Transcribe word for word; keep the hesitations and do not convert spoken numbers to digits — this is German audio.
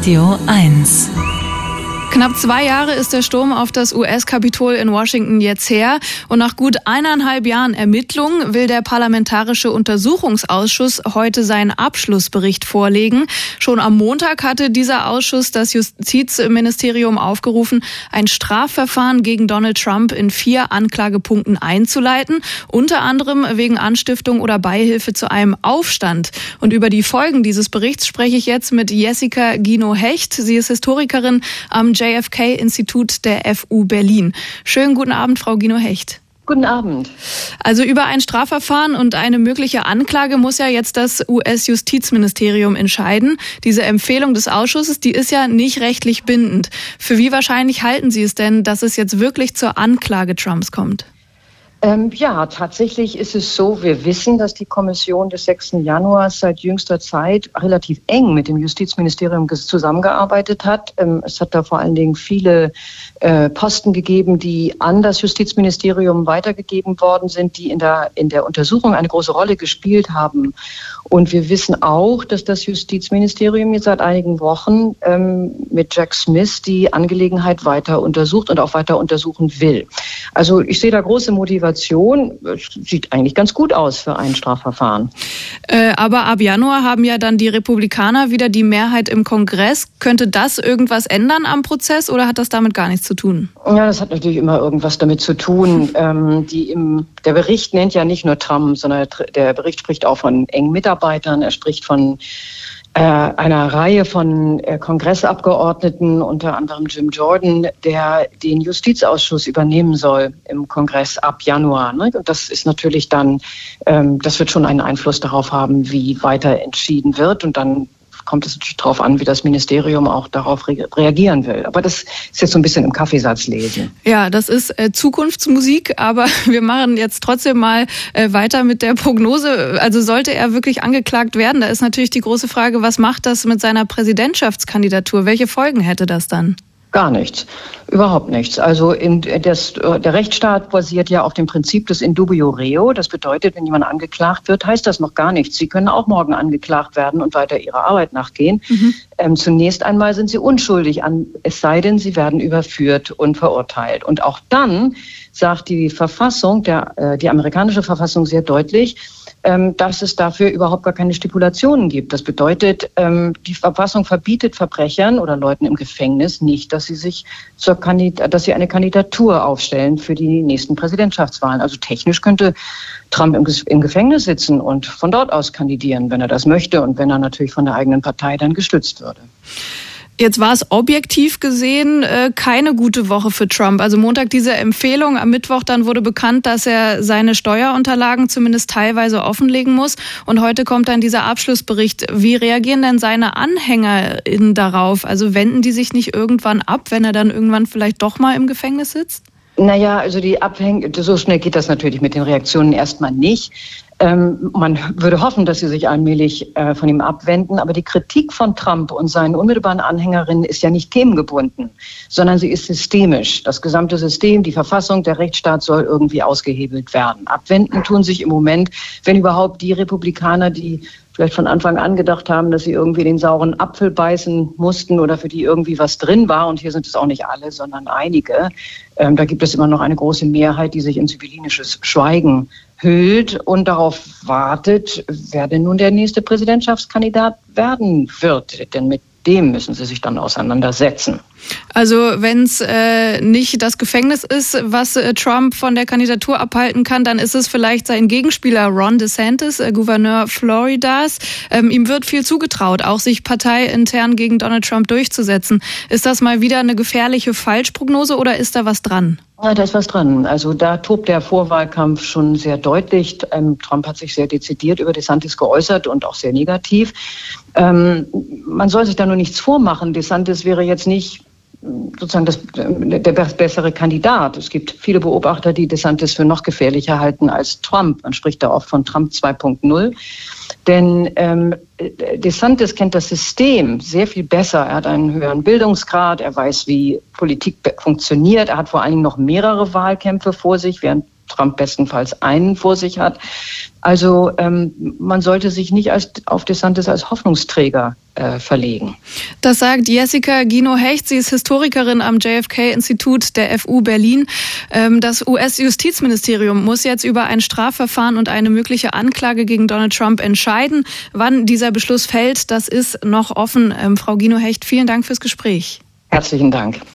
Radio eins. Knapp zwei Jahre ist der Sturm auf das U S-Kapitol in Washington jetzt her. Und nach gut eineinhalb Jahren Ermittlungen will der Parlamentarische Untersuchungsausschuss heute seinen Abschlussbericht vorlegen. Schon am Montag hatte dieser Ausschuss das Justizministerium aufgerufen, ein Strafverfahren gegen Donald Trump in vier Anklagepunkten einzuleiten, unter anderem wegen Anstiftung oder Beihilfe zu einem Aufstand. Und über die Folgen dieses Berichts spreche ich jetzt mit Jessica Gino-Hecht. Sie ist Historikerin am J F K-Institut der F U Berlin. Schönen guten Abend, Frau Gino-Hecht. Guten Abend. Also über ein Strafverfahren und eine mögliche Anklage muss ja jetzt das U S-Justizministerium entscheiden. Diese Empfehlung des Ausschusses, die ist ja nicht rechtlich bindend. Für wie wahrscheinlich halten Sie es denn, dass es jetzt wirklich zur Anklage Trumps kommt? Ähm, ja, tatsächlich ist es so, wir wissen, dass die Kommission des sechsten Januars seit jüngster Zeit relativ eng mit dem Justizministerium zusammengearbeitet hat. Ähm, es hat da vor allen Dingen viele äh, Posten gegeben, die an das Justizministerium weitergegeben worden sind, die in der, in der Untersuchung eine große Rolle gespielt haben. Und wir wissen auch, dass das Justizministerium jetzt seit einigen Wochen ähm, mit Jack Smith die Angelegenheit weiter untersucht und auch weiter untersuchen will. Also ich sehe da große Motivation. Sieht eigentlich ganz gut aus für ein Strafverfahren. Äh, aber ab Januar haben ja dann die Republikaner wieder die Mehrheit im Kongress. Könnte das irgendwas ändern am Prozess oder hat das damit gar nichts zu tun? Ja, das hat natürlich immer irgendwas damit zu tun. ähm, die im, der Bericht nennt ja nicht nur Trump, sondern der Bericht spricht auch von engen Mitarbeitern. Er spricht von einer Reihe von Kongressabgeordneten, unter anderem Jim Jordan, der den Justizausschuss übernehmen soll im Kongress ab Januar. Und das ist natürlich dann, das wird schon einen Einfluss darauf haben, wie weiter entschieden wird. Und dann kommt es natürlich darauf an, wie das Ministerium auch darauf re- reagieren will. Aber das ist jetzt so ein bisschen im Kaffeesatz lesen. Ja, das ist äh, Zukunftsmusik, aber wir machen jetzt trotzdem mal äh, weiter mit der Prognose. Also sollte er wirklich angeklagt werden, da ist natürlich die große Frage, was macht das mit seiner Präsidentschaftskandidatur? Welche Folgen hätte das dann? Gar nichts, überhaupt nichts. Also in das, der Rechtsstaat basiert ja auf dem Prinzip des in dubio reo. Das bedeutet, wenn jemand angeklagt wird, heißt das noch gar nichts. Sie können auch morgen angeklagt werden und weiter ihrer Arbeit nachgehen. Mhm. Ähm, zunächst einmal sind sie unschuldig, an, es sei denn, sie werden überführt und verurteilt. Und auch dann sagt die Verfassung, der, äh, die amerikanische Verfassung sehr deutlich, ähm, dass es dafür überhaupt gar keine Stipulationen gibt. Das bedeutet, ähm, die Verfassung verbietet Verbrechern oder Leuten im Gefängnis nicht, dass sie sich zur Kandid- dass sie eine Kandidatur aufstellen für die nächsten Präsidentschaftswahlen. Also technisch könnte Trump im, Ge- im Gefängnis sitzen und von dort aus kandidieren, wenn er das möchte und wenn er natürlich von der eigenen Partei dann gestützt würde. Jetzt war es objektiv gesehen äh, keine gute Woche für Trump. Also Montag diese Empfehlung, am Mittwoch dann wurde bekannt, dass er seine Steuerunterlagen zumindest teilweise offenlegen muss. Und heute kommt dann dieser Abschlussbericht. Wie reagieren denn seine AnhängerInnen darauf? Also wenden die sich nicht irgendwann ab, wenn er dann irgendwann vielleicht doch mal im Gefängnis sitzt? Naja, also die Abhäng- so schnell geht das natürlich mit den Reaktionen erstmal nicht. Ähm, man würde hoffen, dass sie sich allmählich äh, von ihm abwenden. Aber die Kritik von Trump und seinen unmittelbaren Anhängerinnen ist ja nicht themengebunden, sondern sie ist systemisch. Das gesamte System, die Verfassung, der Rechtsstaat soll irgendwie ausgehebelt werden. Abwenden tun sich im Moment, wenn überhaupt, die Republikaner, die vielleicht von Anfang an gedacht haben, dass sie irgendwie den sauren Apfel beißen mussten oder für die irgendwie was drin war. Und hier sind es auch nicht alle, sondern einige. Ähm, da gibt es immer noch eine große Mehrheit, die sich in zivilisches Schweigen hüllt und darauf wartet, wer denn nun der nächste Präsidentschaftskandidat werden wird. Denn mit dem müssen sie sich dann auseinandersetzen. Also wenn es äh, nicht das Gefängnis ist, was äh, Trump von der Kandidatur abhalten kann, dann ist es vielleicht sein Gegenspieler Ron DeSantis, äh, Gouverneur Floridas. Ähm, ihm wird viel zugetraut, auch sich parteiintern gegen Donald Trump durchzusetzen. Ist das mal wieder eine gefährliche Falschprognose oder ist da was dran? Ja, da ist was dran. Also da tobt der Vorwahlkampf schon sehr deutlich. Ähm, Trump hat sich sehr dezidiert über DeSantis geäußert und auch sehr negativ. Ähm, man soll sich da nur nichts vormachen. DeSantis wäre jetzt nicht sozusagen das, der bessere Kandidat. Es gibt viele Beobachter, die DeSantis für noch gefährlicher halten als Trump. Man spricht da oft von Trump zwei Punkt null. Denn ähm, DeSantis kennt das System sehr viel besser. Er hat einen höheren Bildungsgrad, er weiß, wie Politik funktioniert. Er hat vor allen Dingen noch mehrere Wahlkämpfe vor sich, während Trump bestenfalls einen vor sich hat. Also ähm, man sollte sich nicht als, auf DeSantis als Hoffnungsträger äh, verlegen. Das sagt Jessica Gino-Hecht. Sie ist Historikerin am J F K-Institut der F U Berlin. Ähm, das U S-Justizministerium muss jetzt über ein Strafverfahren und eine mögliche Anklage gegen Donald Trump entscheiden. Wann dieser Beschluss fällt, das ist noch offen. Ähm, Frau Gino-Hecht, vielen Dank fürs Gespräch. Herzlichen Dank.